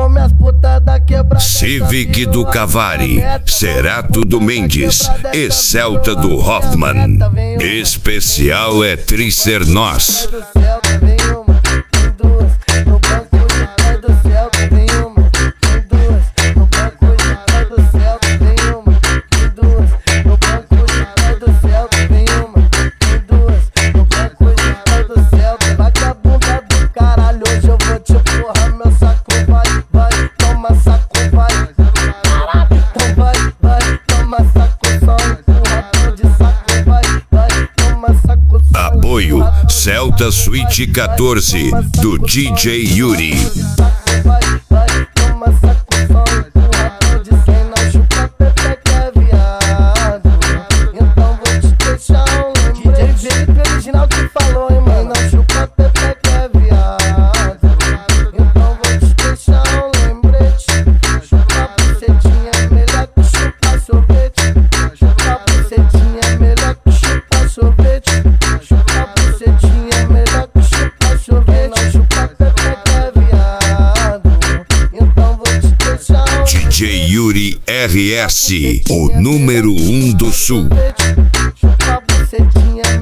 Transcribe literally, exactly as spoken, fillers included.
come as putas da quebrada. Civic do Cavari, Cerato do Mendes e Celta do Hoffman. Especial é Tricer Nós. Apoio Celta Suite quatorze do D J Yuri. D J Yuri R S, o número um do Sul. Chupa bucetinha